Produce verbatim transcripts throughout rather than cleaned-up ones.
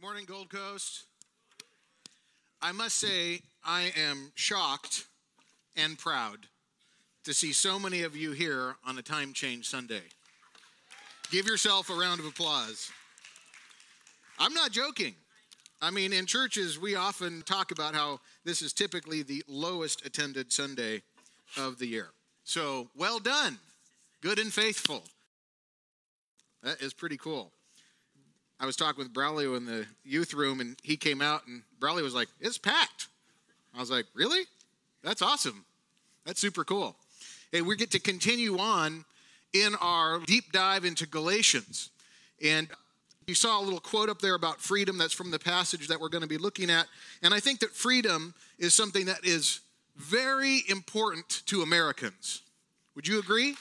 Morning, Gold Coast. I must say, I am shocked and proud to see so many of you here on a Time Change Sunday. Give yourself a round of applause. I'm not joking. I mean, in churches, we often talk about how this is typically the lowest attended Sunday of the year. So, well done. Good and faithful. That is pretty cool. I was talking with Braulio in the youth room, and he came out, and Braulio was like, it's packed. I was like, really? That's awesome. That's super cool. Hey, we get to continue on in our deep dive into Galatians. And you saw a little quote up there about freedom. That's from the passage that we're going to be looking at. And I think that freedom is something that is very important to Americans. Would you agree?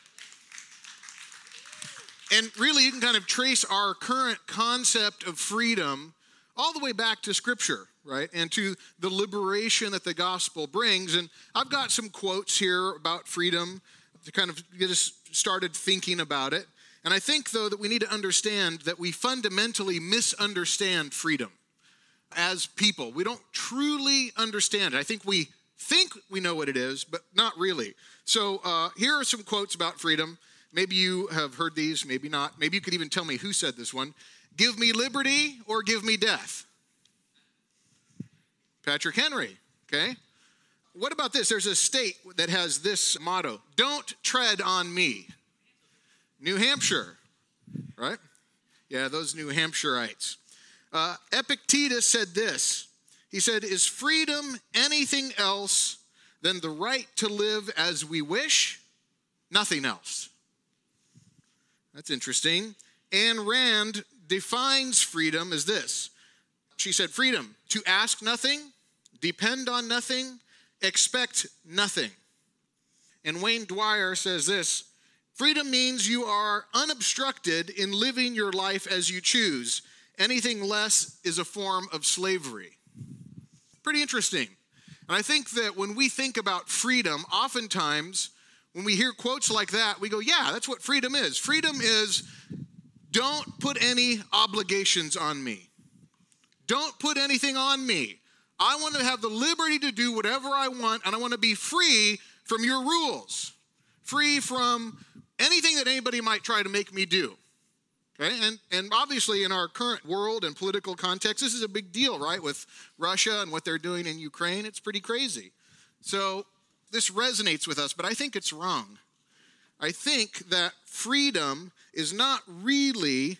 And really, you can kind of trace our current concept of freedom all the way back to Scripture, right? And to the liberation that the gospel brings. And I've got some quotes here about freedom to kind of get us started thinking about it. And I think, though, that we need to understand that we fundamentally misunderstand freedom as people. We don't truly understand it. I think we think we know what it is, but not really. So uh, here are some quotes about freedom. Maybe you have heard these, maybe not. Maybe you could even tell me who said this one. Give me liberty or give me death. Patrick Henry, okay? What about this? There's a state that has this motto, don't tread on me. New Hampshire, right? Yeah, those New Hampshireites. Uh, Epictetus said this. He said, is freedom anything else than the right to live as we wish? Nothing else. That's interesting. Ayn Rand defines freedom as this. She said, freedom, to ask nothing, depend on nothing, expect nothing. And Wayne Dwyer says this, freedom means you are unobstructed in living your life as you choose. Anything less is a form of slavery. Pretty interesting. And I think that when we think about freedom, oftentimes when we hear quotes like that, we go, yeah, that's what freedom is. Freedom is, don't put any obligations on me. Don't put anything on me. I want to have the liberty to do whatever I want, and I want to be free from your rules, free from anything that anybody might try to make me do. Okay? And, and obviously in our current world and political context, this is a big deal, right? With Russia and what they're doing in Ukraine, it's pretty crazy. So this resonates with us, but I think it's wrong. I think that freedom is not really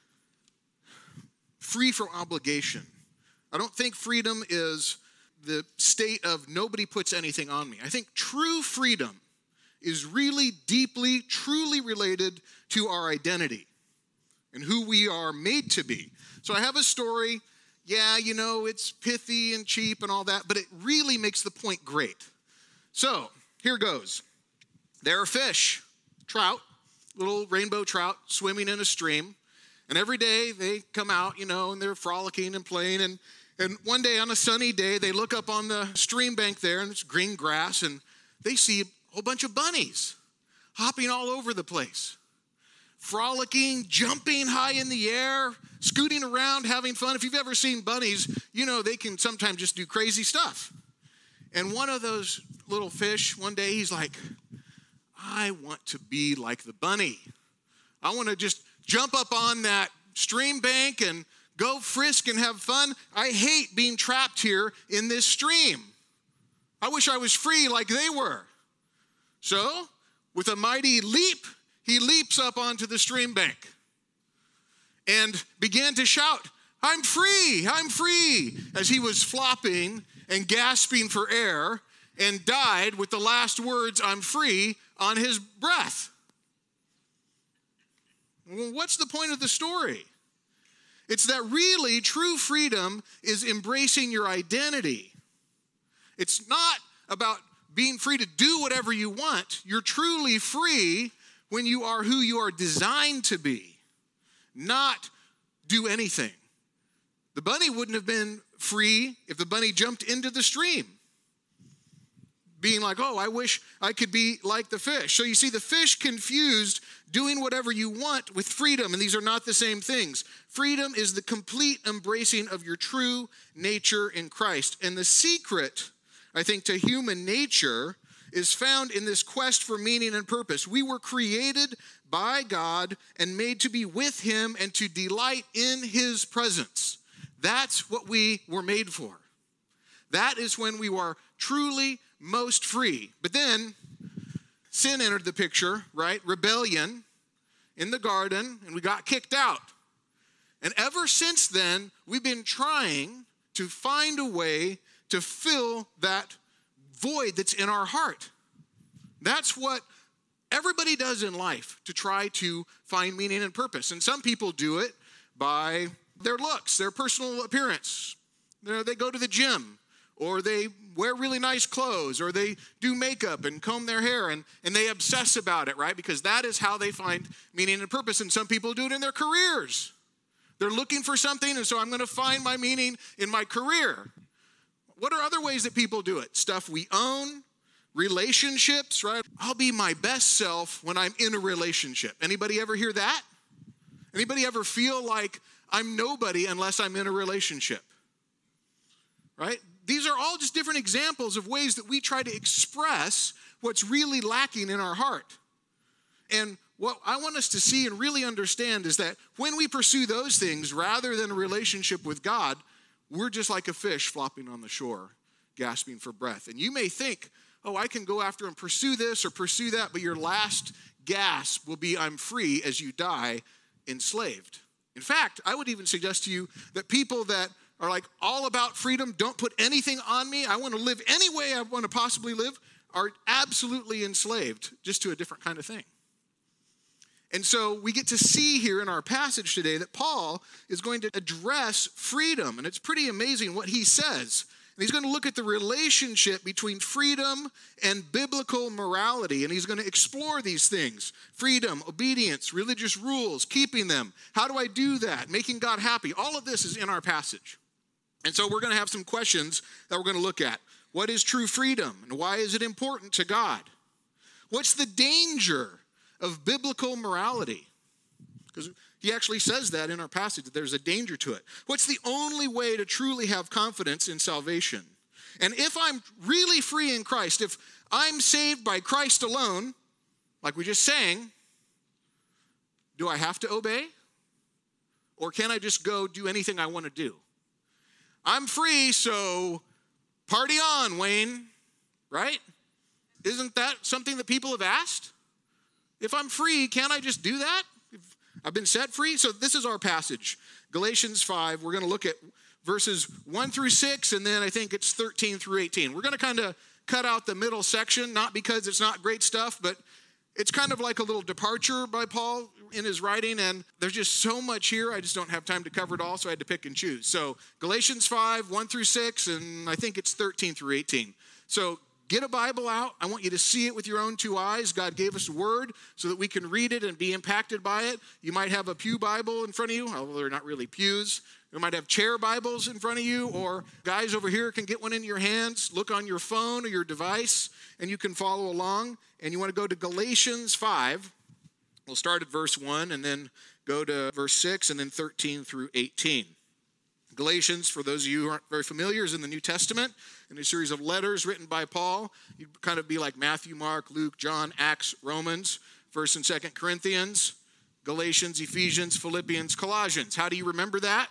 free from obligation. I don't think freedom is the state of nobody puts anything on me. I think true freedom is really deeply, truly related to our identity and who we are made to be. So I have a story. Yeah, you know, it's pithy and cheap and all that, but it really makes the point great. So, here goes. There are fish, trout, little rainbow trout swimming in a stream. And every day they come out, you know, and they're frolicking and playing. And, and one day on a sunny day, they look up on the stream bank there, and it's green grass, and they see a whole bunch of bunnies hopping all over the place. Frolicking, jumping high in the air, scooting around, having fun. If you've ever seen bunnies, you know they can sometimes just do crazy stuff. And one of those little fish, one day he's like, I want to be like the bunny. I want to just jump up on that stream bank and go frisk and have fun. I hate being trapped here in this stream. I wish I was free like they were. So, with a mighty leap, he leaps up onto the stream bank and began to shout, I'm free, I'm free, as he was flopping and gasping for air, and died with the last words, I'm free, on his breath. Well, what's the point of the story? It's that really true freedom is embracing your identity. It's not about being free to do whatever you want. You're truly free when you are who you are designed to be, not do anything. The bunny wouldn't have been free if the bunny jumped into the stream. being like, oh, I wish I could be like the fish. So you see, the fish confused doing whatever you want with freedom, and these are not the same things. Freedom is the complete embracing of your true nature in Christ. And the secret, I think, to human nature is found in this quest for meaning and purpose. We were created by God and made to be with him and to delight in his presence. That's what we were made for. That is when we are truly most free. But then sin entered the picture, right? Rebellion in the garden, and we got kicked out. And ever since then, we've been trying to find a way to fill that void that's in our heart. That's what everybody does in life, to try to find meaning and purpose. And some people do it by their looks, their personal appearance. You know, they go to the gym, or they wear really nice clothes, or they do makeup and comb their hair, and, and they obsess about it, right? Because that is how they find meaning and purpose. And some people do it in their careers. They're looking for something, and so I'm going to find my meaning in my career. What are other ways that people do it? Stuff we own, relationships, right? I'll be my best self when I'm in a relationship. Anybody ever hear that? Anybody ever feel like I'm nobody unless I'm in a relationship? Right? These are all just different examples of ways that we try to express what's really lacking in our heart. And what I want us to see and really understand is that when we pursue those things rather than a relationship with God, we're just like a fish flopping on the shore, gasping for breath. And you may think, oh, I can go after and pursue this or pursue that, but your last gasp will be, I'm free, as you die enslaved. In fact, I would even suggest to you that people that are like all about freedom, don't put anything on me, I want to live any way I want to possibly live, are absolutely enslaved just to a different kind of thing. And so we get to see here in our passage today that Paul is going to address freedom, and it's pretty amazing what he says. And he's going to look at the relationship between freedom and biblical morality, and he's going to explore these things: freedom, obedience, religious rules, keeping them. How do I do that? Making God happy. All of this is in our passage. And so we're going to have some questions that we're going to look at. What is true freedom, and why is it important to God? What's the danger of biblical morality? Because he actually says that in our passage, that there's a danger to it. What's the only way to truly have confidence in salvation? And if I'm really free in Christ, if I'm saved by Christ alone, like we just sang, do I have to obey? Or can I just go do anything I want to do? I'm free, so party on, Wayne, right? Isn't that something that people have asked? If I'm free, can't I just do that? If I've been set free? So this is our passage, Galatians five. We're going to look at verses one through six, and then I think it's thirteen through eighteen. We're going to kind of cut out the middle section, not because it's not great stuff, but it's kind of like a little departure by Paul in his writing, and there's just so much here, I just don't have time to cover it all, so I had to pick and choose. So Galatians five, one through six, and I think it's thirteen through eighteen. So get a Bible out. I want you to see it with your own two eyes. God gave us a word so that we can read it and be impacted by it. You might have a pew Bible in front of you, although they're not really pews. You might have chair Bibles in front of you, or guys over here can get one in your hands. Look on your phone or your device, and you can follow along. And you want to go to Galatians five. We'll start at verse one and then go to verse six and then thirteen through eighteen. Galatians, for those of you who aren't very familiar, is in the New Testament, in a series of letters written by Paul. You'd kind of be like Matthew, Mark, Luke, John, Acts, Romans, First and Second Corinthians, Galatians, Ephesians, Philippians, Colossians. How do you remember that?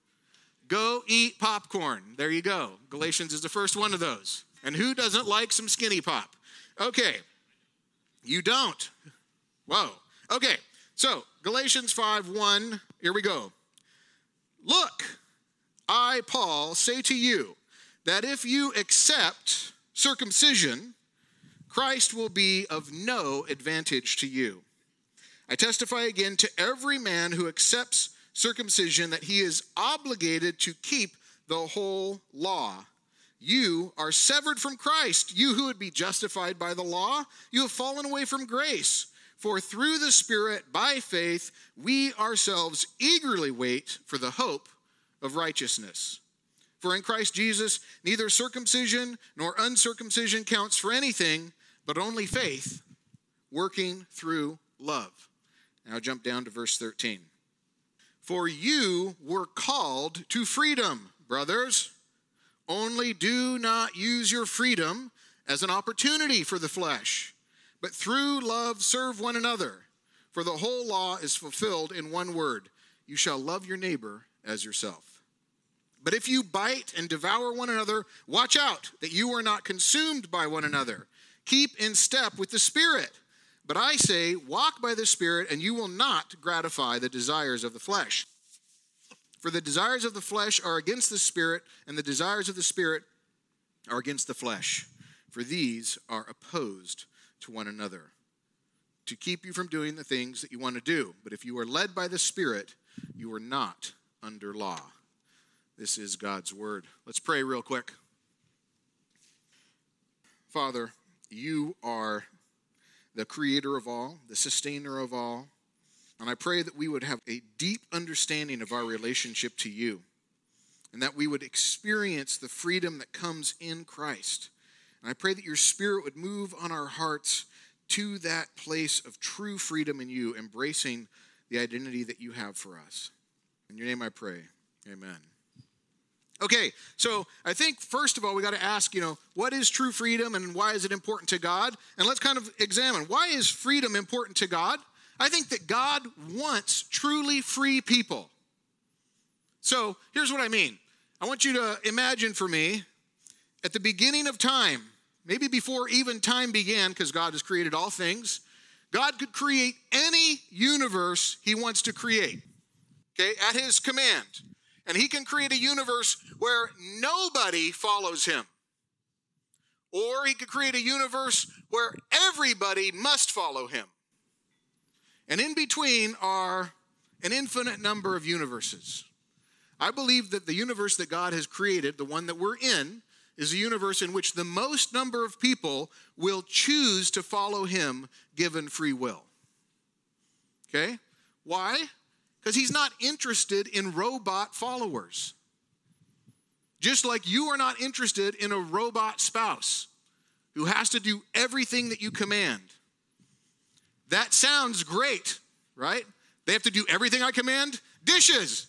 Go eat popcorn. There you go. Galatians is the first one of those. And who doesn't like some Skinny Pop? Okay. You don't. Whoa. Okay. So Galatians five one, here we go. Look, I, Paul, say to you that if you accept circumcision, Christ will be of no advantage to you. I testify again to every man who accepts circumcision that he is obligated to keep the whole law. You are severed from Christ. You who would be justified by the law, you have fallen away from grace. For through the Spirit, by faith, we ourselves eagerly wait for the hope of righteousness. For in Christ Jesus, neither circumcision nor uncircumcision counts for anything, but only faith, working through love. Now jump down to verse thirteen. For you were called to freedom, brothers. Only do not use your freedom as an opportunity for the flesh, but through love serve one another. For the whole law is fulfilled in one word: you shall love your neighbor as yourself. But if you bite and devour one another, watch out that you are not consumed by one another. Keep in step with the Spirit. But I say, walk by the Spirit, and you will not gratify the desires of the flesh. For the desires of the flesh are against the Spirit, and the desires of the Spirit are against the flesh. For these are opposed to one another, to keep you from doing the things that you want to do. But if you are led by the Spirit, you are not under law. This is God's word. Let's pray real quick. Father, you are the creator of all, the sustainer of all. And I pray that we would have a deep understanding of our relationship to you, and that we would experience the freedom that comes in Christ. And I pray that your Spirit would move on our hearts to that place of true freedom in you, embracing the identity that you have for us. In your name I pray, amen. Okay, so I think first of all we got to ask, you know, what is true freedom and why is it important to God? And let's kind of examine, why is freedom important to God? I think that God wants truly free people. So here's what I mean. I want you to imagine for me, at the beginning of time, maybe before even time began, because God has created all things, God could create any universe he wants to create, okay, at his command. And he can create a universe where nobody follows him. Or he could create a universe where everybody must follow him. And in between are an infinite number of universes. I believe that the universe that God has created, the one that we're in, is a universe in which the most number of people will choose to follow him given free will. Okay? Why? Because he's not interested in robot followers. Just like you are not interested in a robot spouse who has to do everything that you command. That sounds great, right? They have to do everything I command? Dishes.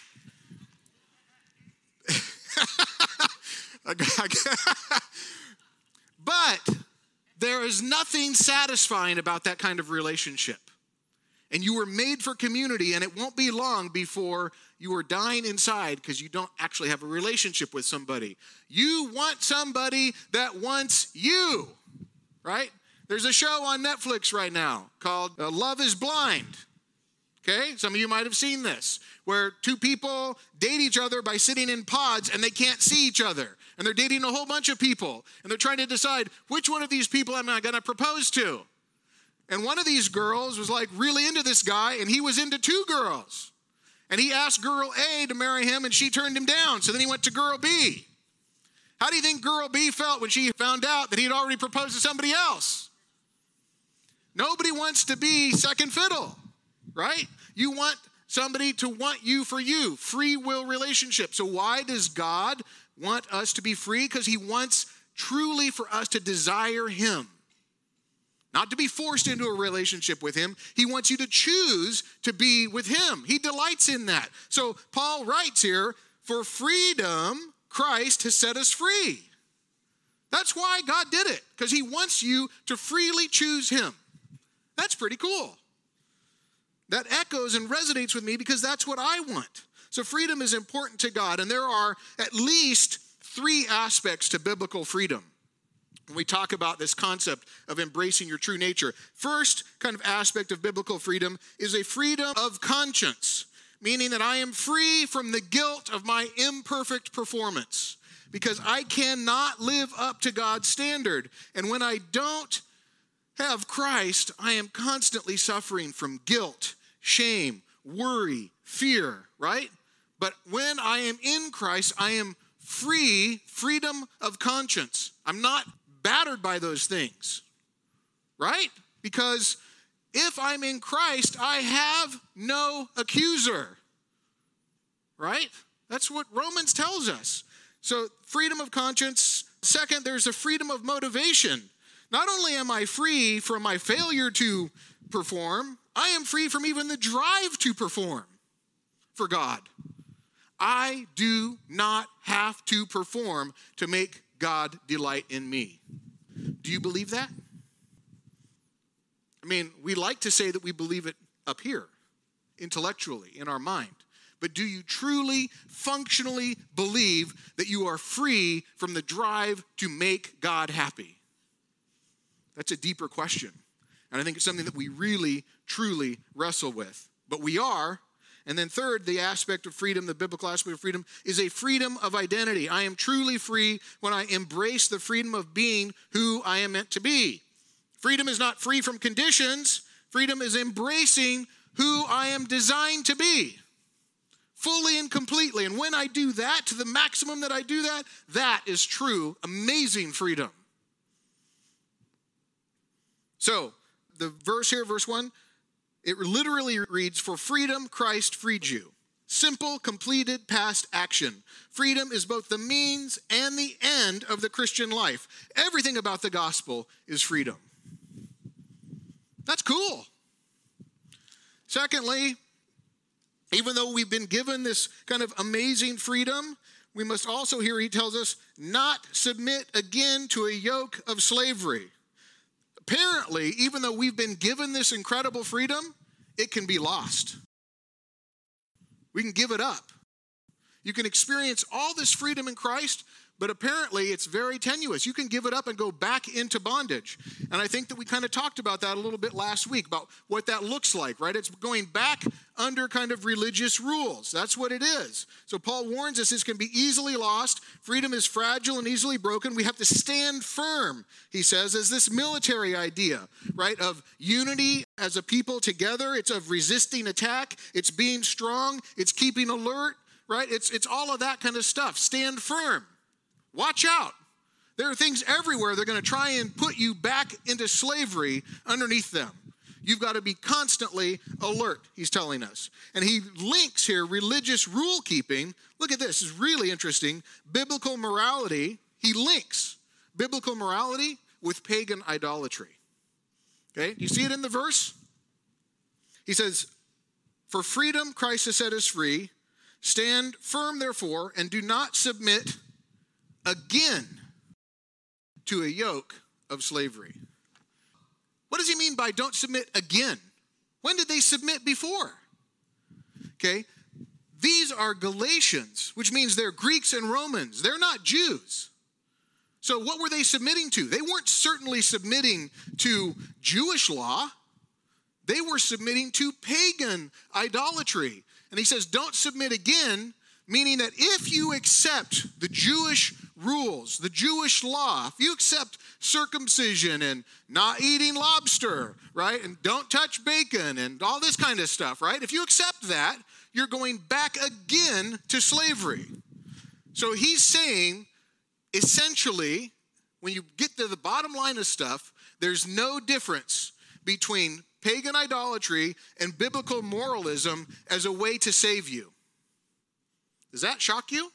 But there is nothing satisfying about that kind of relationship. And you were made for community, and it won't be long before you are dying inside because you don't actually have a relationship with somebody. You want somebody that wants you, right? There's a show on Netflix right now called uh, Love is Blind. Okay, some of you might have seen this, where two people date each other by sitting in pods and they can't see each other. And they're dating a whole bunch of people. And they're trying to decide which one of these people am I going to propose to. And one of these girls was like really into this guy, and he was into two girls. And he asked girl A to marry him, and she turned him down. So then he went to girl B. How do you think girl B felt when she found out that he had already proposed to somebody else? Nobody wants to be second fiddle, right? You want somebody to want you for you, free will relationship. So why does God want us to be free? Because he wants truly for us to desire him. Not to be forced into a relationship with him. He wants you to choose to be with him. He delights in that. So Paul writes here, for freedom, Christ has set us free. That's why God did it, because he wants you to freely choose him. That's pretty cool. That echoes and resonates with me because that's what I want. So freedom is important to God, and there are at least three aspects to biblical freedom. When we talk about this concept of embracing your true nature, first kind of aspect of biblical freedom is a freedom of conscience, meaning that I am free from the guilt of my imperfect performance because I cannot live up to God's standard. And when I don't have Christ, I am constantly suffering from guilt, shame, worry, fear, right? But when I am in Christ, I am free, freedom of conscience. I'm not battered by those things, right? Because if I'm in Christ, I have no accuser, right? That's what Romans tells us. So freedom of conscience. Second, there's a freedom of motivation. Not only am I free from my failure to perform, I am free from even the drive to perform for God. I do not have to perform to make God delight in me. Do you believe that? I mean, we like to say that we believe it up here, intellectually, in our mind. But do you truly, functionally believe that you are free from the drive to make God happy? That's a deeper question. And I think it's something that we really, truly wrestle with. But we are. And then third, the aspect of freedom, the biblical aspect of freedom, is a freedom of identity. I am truly free when I embrace the freedom of being who I am meant to be. Freedom is not free from conditions. Freedom is embracing who I am designed to be, fully and completely. And when I do that, to the maximum that I do that, that is true, amazing freedom. So, the verse here, verse one, it literally reads, for freedom Christ freed you. Simple, completed, past action. Freedom is both the means and the end of the Christian life. Everything about the gospel is freedom. That's cool. Secondly, even though we've been given this kind of amazing freedom, we must also, here he tells us, not submit again to a yoke of slavery. Apparently, even though we've been given this incredible freedom, it can be lost. We can give it up. You can experience all this freedom in Christ, but apparently it's very tenuous. You can give it up and go back into bondage. And I think that we kind of talked about that a little bit last week, about what that looks like, right? It's going back under kind of religious rules. That's what it is. So Paul warns us this can be easily lost. Freedom is fragile and easily broken. We have to stand firm, he says, as this military idea, right, of unity as a people together. It's of resisting attack. It's being strong. It's keeping alert, right? It's, it's all of that kind of stuff. Stand firm. Watch out. There are things everywhere that are going to try and put you back into slavery underneath them. You've got to be constantly alert, he's telling us. And he links here religious rule keeping. Look at this, it's really interesting. Biblical morality, he links biblical morality with pagan idolatry. Okay, do you see it in the verse? He says, for freedom Christ has set us free. Stand firm, therefore, and do not submit again to a yoke of slavery. What does he mean by don't submit again? When did they submit before? Okay, these are Galatians, which means they're Greeks and Romans. They're not Jews. So what were they submitting to? They weren't certainly submitting to Jewish law. They were submitting to pagan idolatry. And he says, don't submit again, meaning that if you accept the Jewish rules, the Jewish law, if you accept circumcision and not eating lobster, right, and don't touch bacon and all this kind of stuff, right, if you accept that, you're going back again to slavery. So he's saying, essentially, when you get to the bottom line of stuff, there's no difference between pagan idolatry and biblical moralism as a way to save you. Does that shock you?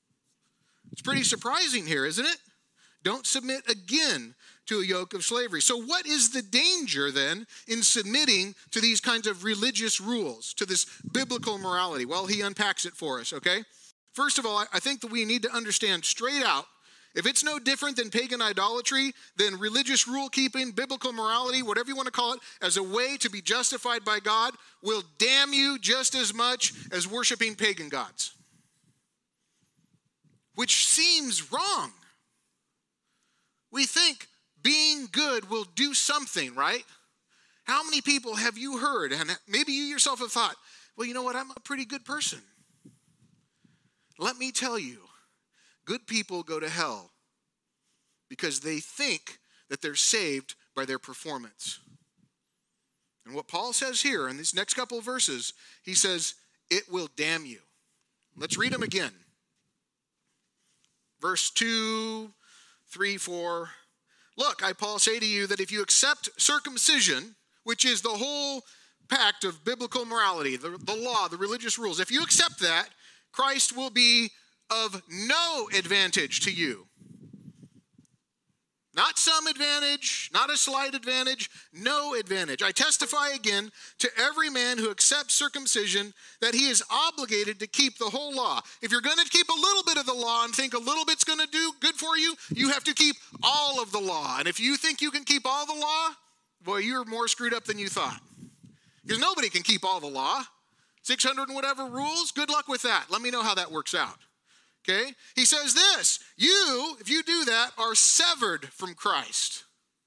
It's pretty surprising here, isn't it? Don't submit again to a yoke of slavery. So what is the danger then in submitting to these kinds of religious rules, to this biblical morality? Well, he unpacks it for us, okay? First of all, I think that we need to understand straight out, if it's no different than pagan idolatry, then religious rule keeping, biblical morality, whatever you want to call it, as a way to be justified by God, will damn you just as much as worshiping pagan gods. Which seems wrong. We think being good will do something, right? How many people have you heard, and maybe you yourself have thought, well, you know what, I'm a pretty good person. Let me tell you, good people go to hell because they think that they're saved by their performance. And what Paul says here in these next couple of verses, he says, it will damn you. Let's read them again. Verse two, three, four. Look, I, Paul, say to you that if you accept circumcision, which is the whole pact of biblical morality, the, the law, the religious rules, if you accept that, Christ will be of no advantage to you. Not some advantage, not a slight advantage, no advantage. I testify again to every man who accepts circumcision that he is obligated to keep the whole law. If you're going to keep a little bit of the law and think a little bit's going to do good for you, you have to keep all of the law. And if you think you can keep all the law, boy, you're more screwed up than you thought. Because nobody can keep all the law. six hundred and whatever rules, good luck with that. Let me know how that works out. Okay? He says this, you, if you do that, are severed from Christ.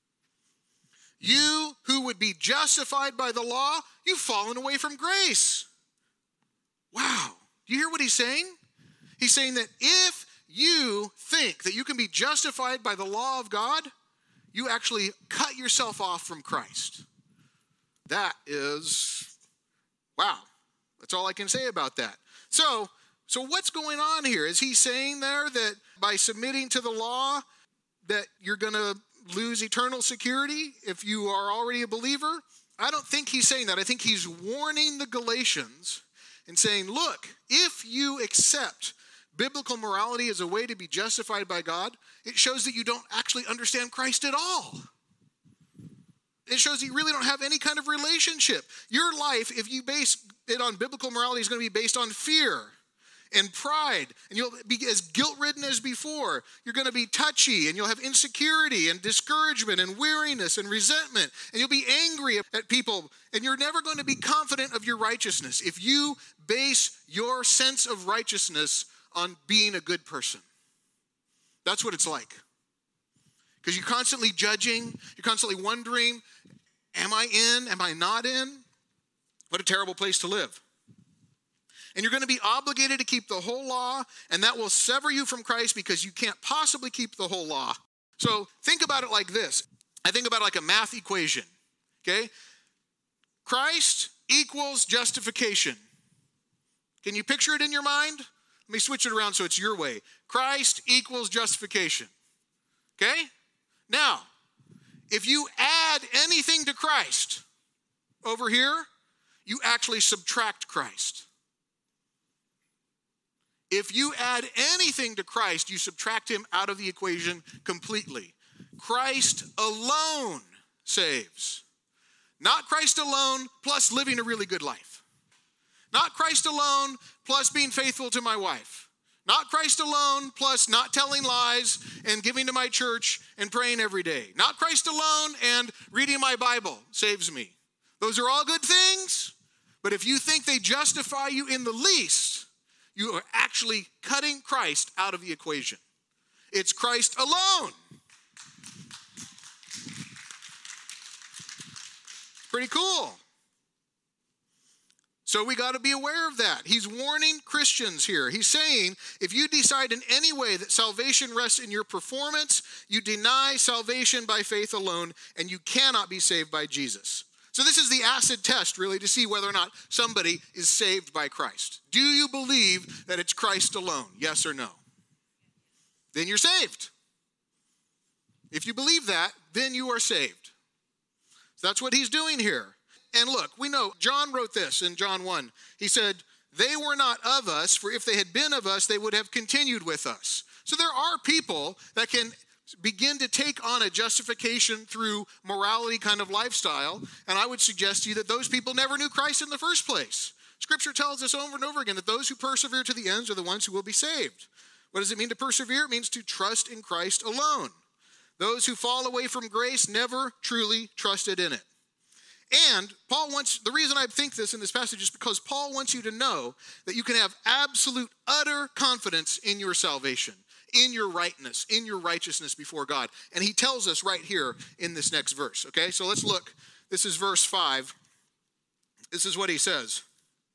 You who would be justified by the law, you've fallen away from grace. Wow. Do you hear what he's saying? He's saying that if you think that you can be justified by the law of God, you actually cut yourself off from Christ. That is, wow. That's all I can say about that. So, So what's going on here? Is he saying there that by submitting to the law that you're going to lose eternal security if you are already a believer? I don't think he's saying that. I think he's warning the Galatians and saying, look, if you accept biblical morality as a way to be justified by God, it shows that you don't actually understand Christ at all. It shows that you really don't have any kind of relationship. Your life, if you base it on biblical morality, is going to be based on fear and pride, and you'll be as guilt-ridden as before. You're going to be touchy, and you'll have insecurity and discouragement and weariness and resentment, and you'll be angry at people, and you're never going to be confident of your righteousness if you base your sense of righteousness on being a good person. That's what it's like. Because you're constantly judging, you're constantly wondering, am I in, am I not in? What a terrible place to live. And you're going to be obligated to keep the whole law, and that will sever you from Christ because you can't possibly keep the whole law. So think about it like this. I think about it like a math equation, okay? Christ equals justification. Can you picture it in your mind? Let me switch it around so it's your way. Christ equals justification, okay? Now, if you add anything to Christ over here, you actually subtract Christ. If you add anything to Christ, you subtract him out of the equation completely. Christ alone saves. Not Christ alone plus living a really good life. Not Christ alone plus being faithful to my wife. Not Christ alone plus not telling lies and giving to my church and praying every day. Not Christ alone and reading my Bible saves me. Those are all good things, but if you think they justify you in the least, you are actually cutting Christ out of the equation. It's Christ alone. Pretty cool. So we got to be aware of that. He's warning Christians here. He's saying, if you decide in any way that salvation rests in your performance, you deny salvation by faith alone, and you cannot be saved by Jesus. So this is the acid test, really, to see whether or not somebody is saved by Christ. Do you believe that it's Christ alone? Yes or no? Then you're saved. If you believe that, then you are saved. So that's what he's doing here. And look, we know, John wrote this in John one. He said, they were not of us, for if they had been of us, they would have continued with us. So there are people that can begin to take on a justification through morality kind of lifestyle, and I would suggest to you that those people never knew Christ in the first place. Scripture tells us over and over again that those who persevere to the end are the ones who will be saved. What does it mean to persevere? It means to trust in Christ alone. Those who fall away from grace never truly trusted in it. And Paul wants, the reason I think this in this passage is because Paul wants you to know that you can have absolute, utter confidence in your salvation, in your rightness, in your righteousness before God. And he tells us right here in this next verse, okay? So let's look. This is verse five. This is what he says.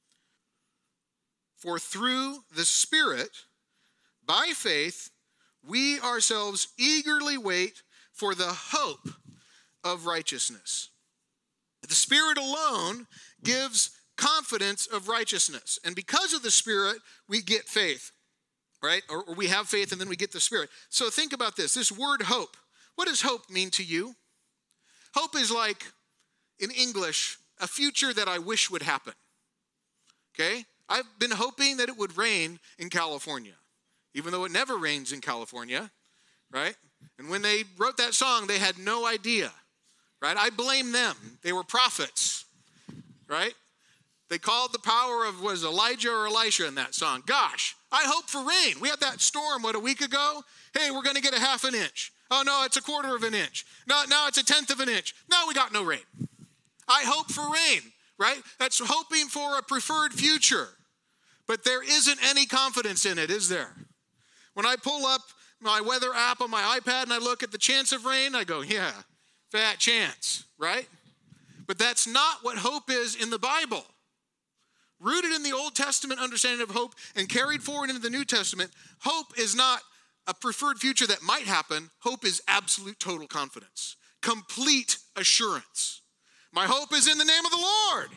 For through the Spirit, by faith, we ourselves eagerly wait for the hope of righteousness. The Spirit alone gives confidence of righteousness. And because of the Spirit, we get faith, right? Or, or we have faith and then we get the Spirit. So think about this. This word hope. What does hope mean to you? Hope is like, in English, a future that I wish would happen. Okay? I've been hoping that it would rain in California, even though it never rains in California, right? And when they wrote that song, they had no idea, right? I blame them. They were prophets, right? They called the power of, was Elijah or Elisha in that song. Gosh, I hope for rain. We had that storm, what, a week ago? Hey, we're going to get a half an inch. Oh, no, it's a quarter of an inch. No, now it's a tenth of an inch. No, we got no rain. I hope for rain, right? That's hoping for a preferred future. But there isn't any confidence in it, is there? When I pull up my weather app on my iPad and I look at the chance of rain, I go, yeah, fat chance, right? But that's not what hope is in the Bible. Rooted in the Old Testament understanding of hope and carried forward into the New Testament, hope is not a preferred future that might happen. Hope is absolute total confidence, complete assurance. My hope is in the name of the Lord,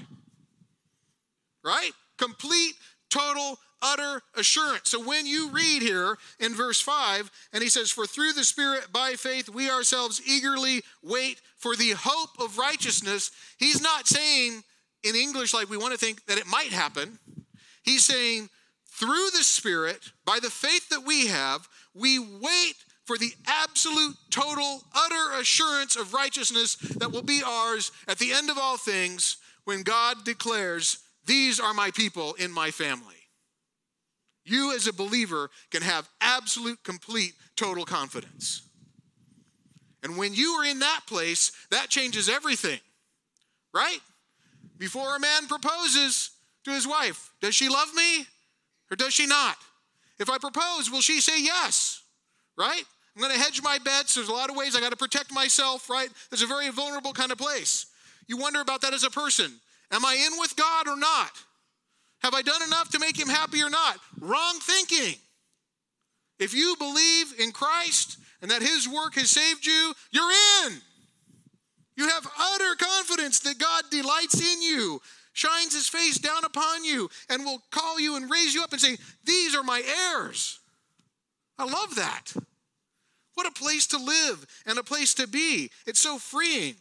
right? Complete, total, utter assurance. So when you read here in verse five, and he says, for through the Spirit by faith we ourselves eagerly wait for the hope of righteousness, he's not saying in English like we want to think that it might happen. He's saying through the Spirit, by the faith that we have, we wait for the absolute, total, utter assurance of righteousness that will be ours at the end of all things when God declares, these are my people in my family. You as a believer can have absolute, complete, total confidence. And when you are in that place, that changes everything, right? Before a man proposes to his wife, does she love me or does she not? If I propose, will she say yes, right? I'm going to hedge my bets. There's a lot of ways I got to protect myself, right? There's a very vulnerable kind of place. You wonder about that as a person. Am I in with God or not? Have I done enough to make him happy or not? Wrong thinking. If you believe in Christ and that his work has saved you, you're in. You have utter confidence that God delights in you, shines his face down upon you, and will call you and raise you up and say, these are my heirs. I love that. What a place to live and a place to be. It's so freeing.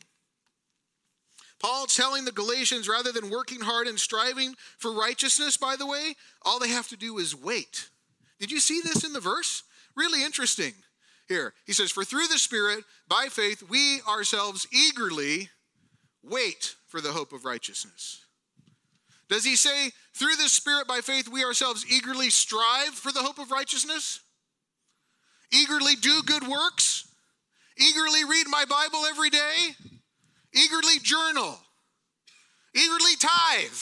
Paul's telling the Galatians, rather than working hard and striving for righteousness, by the way, all they have to do is wait. Did you see this in the verse? Really interesting. Here, he says, for through the Spirit, by faith, we ourselves eagerly wait for the hope of righteousness. Does he say, through the Spirit, by faith, we ourselves eagerly strive for the hope of righteousness? Eagerly do good works? Eagerly read my Bible every day? Eagerly journal? Eagerly tithe?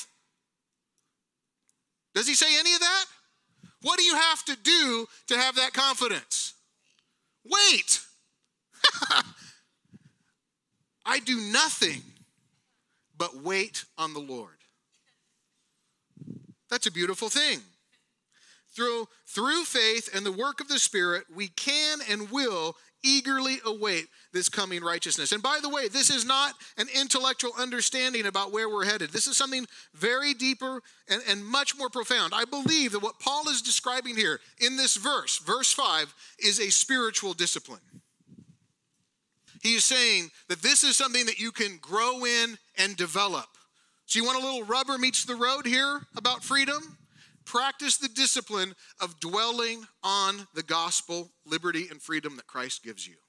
Does he say any of that? What do you have to do to have that confidence? Wait. I do nothing but wait on the Lord. That's a beautiful thing. Through, through faith and the work of the Spirit, we can and will eagerly await this coming righteousness. And by the way, this is not an intellectual understanding about where we're headed. This is something very deeper and, and much more profound. I believe that what Paul is describing here in this verse, verse five, is a spiritual discipline. He is saying that this is something that you can grow in and develop. So you want a little rubber meets the road here about freedom? Practice the discipline of dwelling on the gospel, liberty, and freedom that Christ gives you.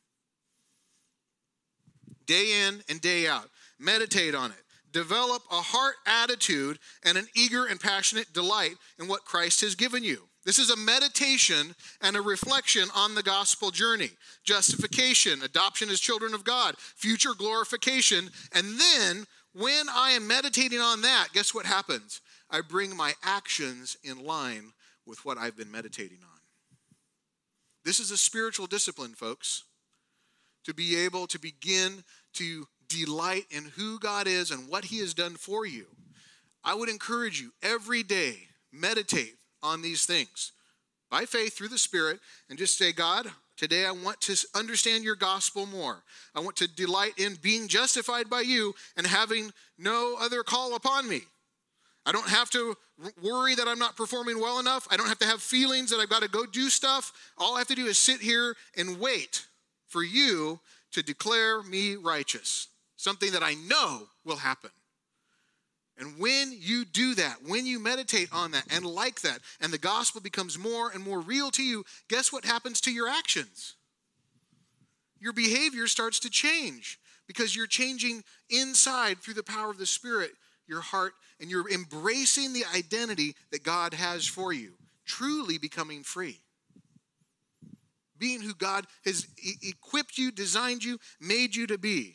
Day in and day out. Meditate on it. Develop a heart attitude and an eager and passionate delight in what Christ has given you. This is a meditation and a reflection on the gospel journey. Justification, adoption as children of God, future glorification. And then when I am meditating on that, guess what happens? I bring my actions in line with what I've been meditating on. This is a spiritual discipline, folks, to be able to begin to delight in who God is and what he has done for you. I would encourage you every day, meditate on these things by faith through the Spirit and just say, God, today I want to understand your gospel more. I want to delight in being justified by you and having no other call upon me. I don't have to worry that I'm not performing well enough. I don't have to have feelings that I've got to go do stuff. All I have to do is sit here and wait for you to declare me righteous, something that I know will happen. And when you do that, when you meditate on that and like that, and the gospel becomes more and more real to you, guess what happens to your actions? Your behavior starts to change because you're changing inside through the power of the Spirit, your heart, and you're embracing the identity that God has for you, truly becoming free. Being who God has e- equipped you, designed you, made you to be.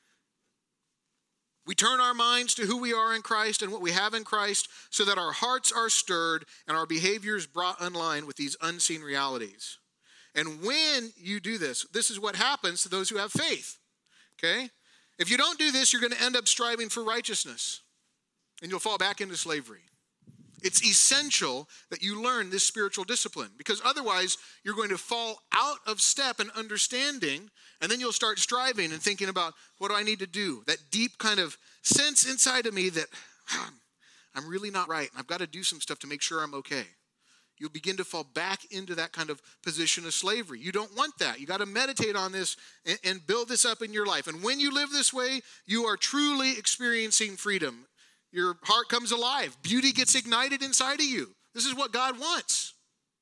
We turn our minds to who we are in Christ and what we have in Christ so that our hearts are stirred and our behaviors brought in line with these unseen realities. And when you do this, this is what happens to those who have faith, okay? If you don't do this, you're going to end up striving for righteousness, and you'll fall back into slavery. It's essential that you learn this spiritual discipline, because otherwise you're going to fall out of step in understanding, and then you'll start striving and thinking about, what do I need to do? That deep kind of sense inside of me that ah, I'm really not right, and I've got to do some stuff to make sure I'm okay. You'll begin to fall back into that kind of position of slavery. You don't want that. You got to meditate on this and, and build this up in your life. And when you live this way, you are truly experiencing freedom. Your heart comes alive. Beauty gets ignited inside of you. This is what God wants.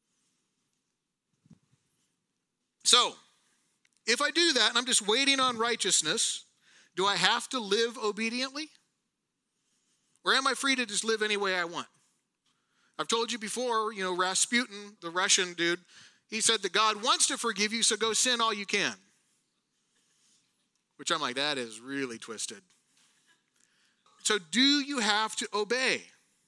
So, if I do that and I'm just waiting on righteousness, do I have to live obediently? Or am I free to just live any way I want? I've told you before, you know, Rasputin, the Russian dude, he said that God wants to forgive you, so go sin all you can. Which I'm like, that is really twisted. So do you have to obey?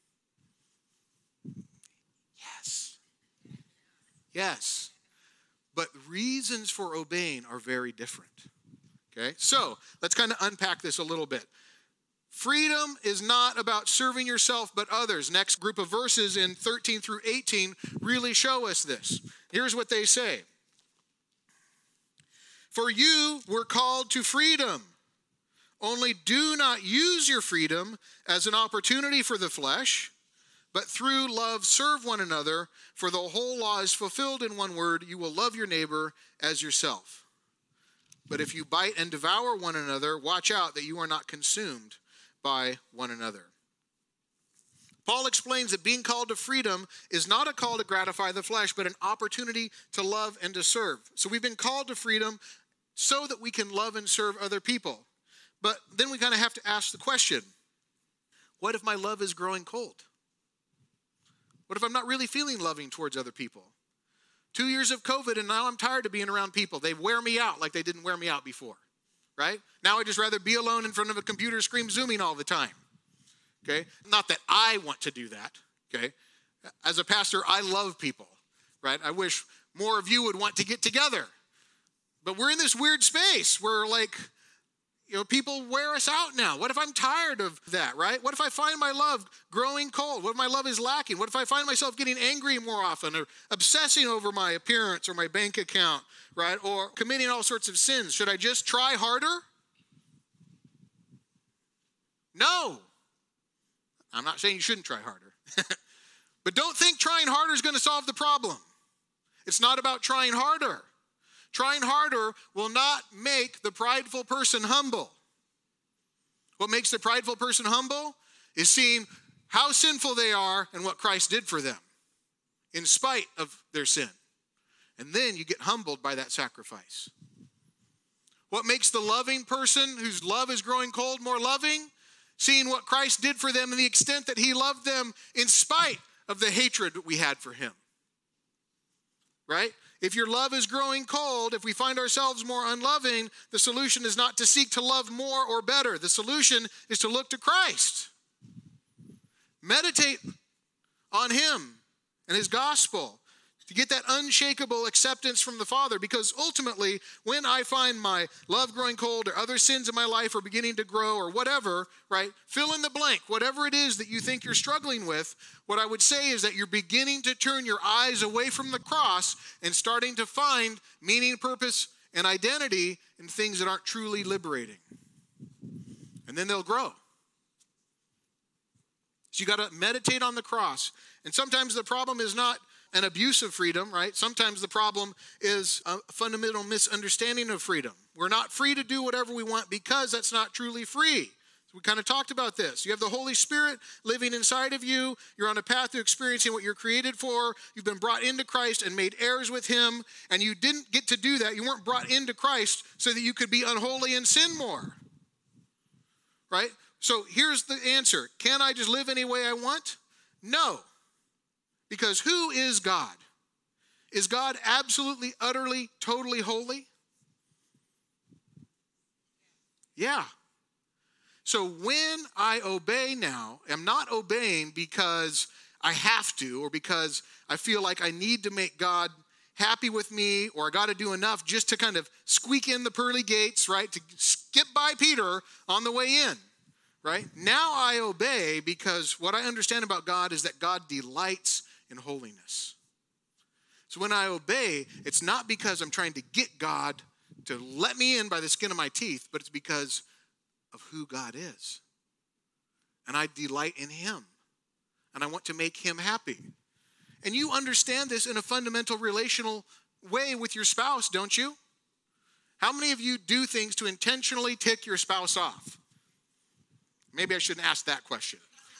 Yes. Yes. But reasons for obeying are very different. Okay? So let's kind of unpack this a little bit. Freedom is not about serving yourself but others. Next group of verses in thirteen through eighteen really show us this. Here's what they say. For you were called to freedom. Only do not use your freedom as an opportunity for the flesh, but through love serve one another, for the whole law is fulfilled in one word, you will love your neighbor as yourself. But if you bite and devour one another, watch out that you are not consumed by one another. Paul explains that being called to freedom is not a call to gratify the flesh, but an opportunity to love and to serve. So we've been called to freedom so that we can love and serve other people. But then we kind of have to ask the question, what if my love is growing cold? What if I'm not really feeling loving towards other people? Two years of COVID and now I'm tired of being around people. They wear me out like they didn't wear me out before, right? Now I'd just rather be alone in front of a computer screen zooming all the time, okay? Not that I want to do that, okay? As a pastor, I love people, right? I wish more of you would want to get together. But we're in this weird space where, like, you know, people wear us out now. What if I'm tired of that, right? What if I find my love growing cold? What if my love is lacking? What if I find myself getting angry more often or obsessing over my appearance or my bank account, right? Or committing all sorts of sins? Should I just try harder? No. I'm not saying you shouldn't try harder. But don't think trying harder is going to solve the problem. It's not about trying harder. Trying harder will not make the prideful person humble. What makes the prideful person humble is seeing how sinful they are and what Christ did for them in spite of their sin. And then you get humbled by that sacrifice. What makes the loving person whose love is growing cold more loving? Seeing what Christ did for them and the extent that he loved them in spite of the hatred that we had for him. Right? If your love is growing cold, if we find ourselves more unloving, the solution is not to seek to love more or better. The solution is to look to Christ. Meditate on him and his gospel to get that unshakable acceptance from the Father. Because ultimately, when I find my love growing cold or other sins in my life are beginning to grow or whatever, right? Fill in the blank, whatever it is that you think you're struggling with, what I would say is that you're beginning to turn your eyes away from the cross and starting to find meaning, purpose, and identity in things that aren't truly liberating. And then they'll grow. So you got to meditate on the cross. And sometimes the problem is not an abuse of freedom, right? Sometimes the problem is a fundamental misunderstanding of freedom. We're not free to do whatever we want because that's not truly free. So we kind of talked about this. You have the Holy Spirit living inside of you. You're on a path to experiencing what you're created for. You've been brought into Christ and made heirs with him. And you didn't get to do that. You weren't brought into Christ so that you could be unholy and sin more. Right? So here's the answer. Can I just live any way I want? No. Because who is God? Is God absolutely, utterly, totally holy? Yeah. So when I obey now, I'm not obeying because I have to or because I feel like I need to make God happy with me or I got to do enough just to kind of squeak in the pearly gates, right? To skip by Peter on the way in, right? Now I obey because what I understand about God is that God delights in holiness. So when I obey, it's not because I'm trying to get God to let me in by the skin of my teeth, but it's because of who God is. And I delight in him. And I want to make him happy. And you understand this in a fundamental relational way with your spouse, don't you? How many of you do things to intentionally tick your spouse off? Maybe I shouldn't ask that question.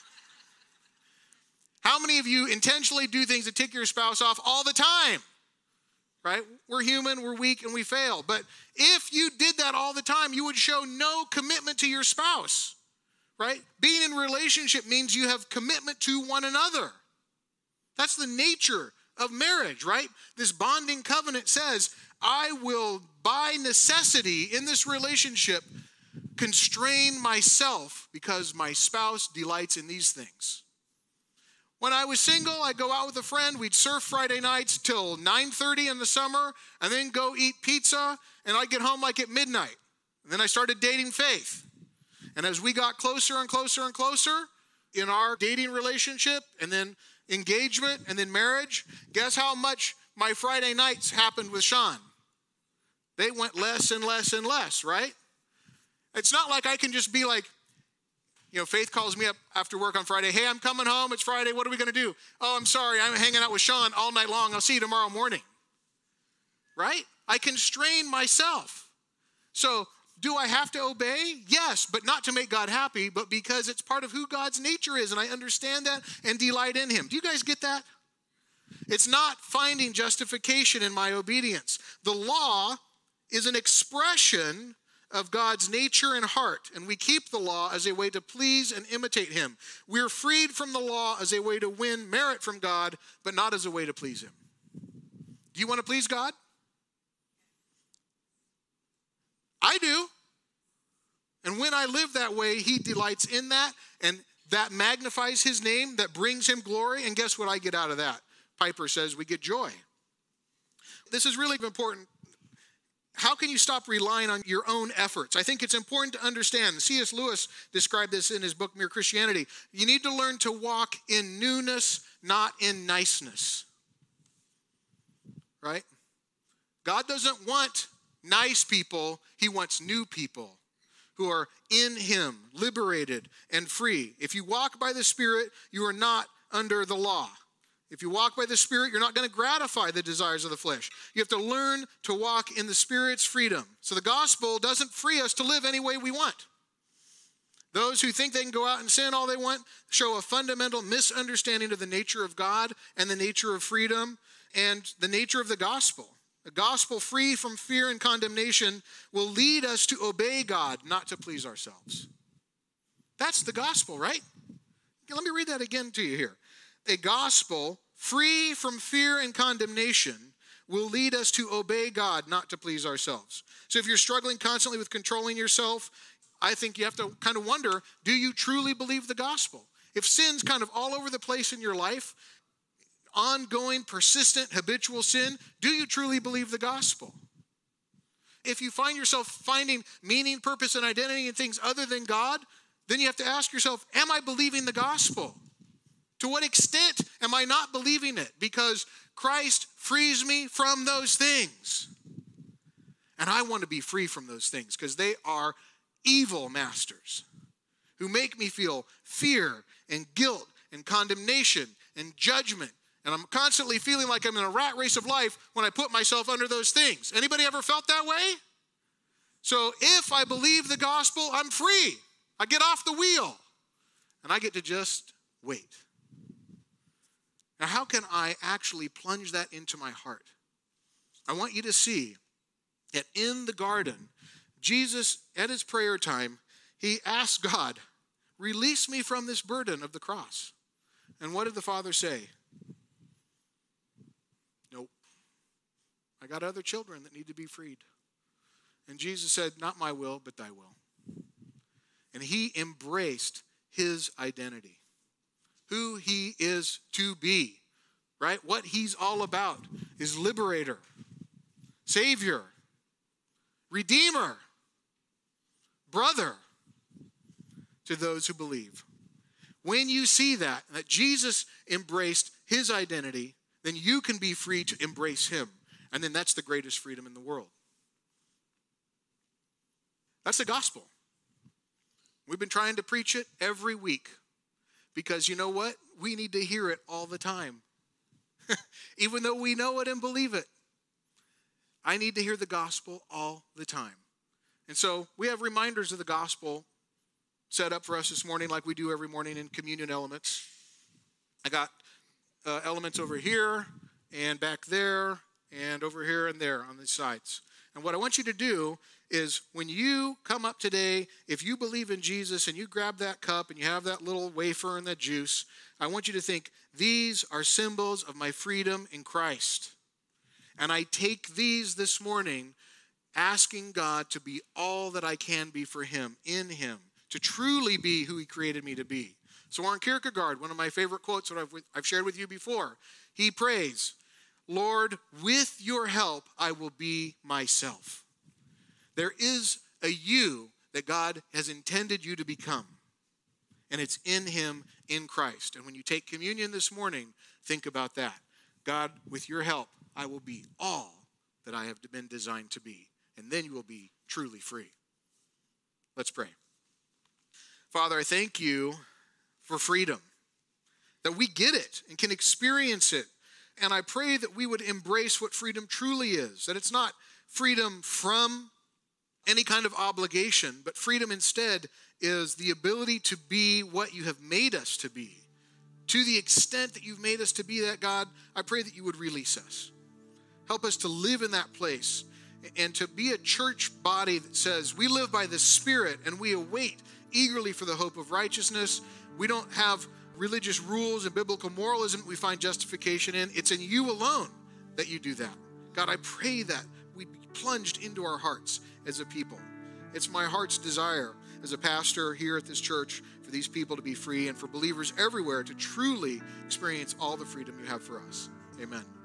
How many of you intentionally do things to tick your spouse off all the time? Right? We're human, we're weak, and we fail. But if you did that all the time, you would show no commitment to your spouse. Right? Being in a relationship means you have commitment to one another. That's the nature of marriage, right? This bonding covenant says, I will, by necessity in this relationship, constrain myself because my spouse delights in these things. When I was single, I'd go out with a friend. We'd surf Friday nights till nine thirty in the summer and then go eat pizza. And I'd get home like at midnight. And then I started dating Faith. And as we got closer and closer and closer in our dating relationship and then engagement and then marriage, guess how much my Friday nights happened with Sean? They went less and less and less, right? It's not like I can just be like, you know, Faith calls me up after work on Friday. Hey, I'm coming home. It's Friday. What are we going to do? Oh, I'm sorry. I'm hanging out with Sean all night long. I'll see you tomorrow morning. Right? I constrain myself. So do I have to obey? Yes, but not to make God happy, but because it's part of who God's nature is, and I understand that and delight in him. Do you guys get that? It's not finding justification in my obedience. The law is an expression of God's nature and heart, and we keep the law as a way to please and imitate him. We're freed from the law as a way to win merit from God, but not as a way to please him. Do you want to please God? I do. And when I live that way, he delights in that, and that magnifies his name, that brings him glory, and guess what I get out of that? Piper says we get joy. This is really important. How can you stop relying on your own efforts? I think it's important to understand. C S Lewis described this in his book, Mere Christianity. You need to learn to walk in newness, not in niceness. Right? God doesn't want nice people. He wants new people who are in him, liberated and free. If you walk by the Spirit, you are not under the law. If you walk by the Spirit, you're not going to gratify the desires of the flesh. You have to learn to walk in the Spirit's freedom. So the gospel doesn't free us to live any way we want. Those who think they can go out and sin all they want show a fundamental misunderstanding of the nature of God and the nature of freedom and the nature of the gospel. The gospel free from fear and condemnation will lead us to obey God, not to please ourselves. That's the gospel, right? Let me read that again to you here. A gospel free from fear and condemnation will lead us to obey God, not to please ourselves. So if you're struggling constantly with controlling yourself, I think you have to kind of wonder, do you truly believe the gospel? If sin's kind of all over the place in your life, ongoing, persistent, habitual sin, do you truly believe the gospel? If you find yourself finding meaning, purpose, and identity in things other than God, then you have to ask yourself, am I believing the gospel? To what extent am I not believing it? Because Christ frees me from those things. And I want to be free from those things because they are evil masters who make me feel fear and guilt and condemnation and judgment. And I'm constantly feeling like I'm in a rat race of life when I put myself under those things. Anybody ever felt that way? So if I believe the gospel, I'm free. I get off the wheel and I get to just wait. Now, how can I actually plunge that into my heart? I want you to see that in the garden, Jesus, at his prayer time, he asked God, release me from this burden of the cross. And what did the Father say? Nope. I got other children that need to be freed. And Jesus said, not my will, but thy will. And he embraced his identity, who he is to be, right? What he's all about is liberator, savior, redeemer, brother to those who believe. When you see that, that Jesus embraced his identity, then you can be free to embrace him. And then that's the greatest freedom in the world. That's the gospel. We've been trying to preach it every week because you know what? We need to hear it all the time. Even though we know it and believe it. I need to hear the gospel all the time. And so we have reminders of the gospel set up for us this morning like we do every morning in communion elements. I got uh, elements over here and back there and over here and there on the sides. And what I want you to do is when you come up today, if you believe in Jesus and you grab that cup and you have that little wafer and that juice, I want you to think, these are symbols of my freedom in Christ. And I take these this morning asking God to be all that I can be for him, in him, to truly be who he created me to be. Soren Kierkegaard, one of my favorite quotes that I've, I've shared with you before, he prays, Lord, with your help, I will be myself. There is a you that God has intended you to become. And it's in him, in Christ. And when you take communion this morning, think about that. God, with your help, I will be all that I have been designed to be. And then you will be truly free. Let's pray. Father, I thank you for freedom, that we get it and can experience it. And I pray that we would embrace what freedom truly is, that it's not freedom from any kind of obligation, but freedom instead is the ability to be what you have made us to be. To the extent that you've made us to be that, God, I pray that you would release us. Help us to live in that place and to be a church body that says we live by the Spirit and we await eagerly for the hope of righteousness. We don't have religious rules and biblical moralism we find justification in. It's in you alone that you do that. God, I pray that we be plunged into our hearts as a people. It's my heart's desire as a pastor here at this church for these people to be free and for believers everywhere to truly experience all the freedom you have for us. Amen.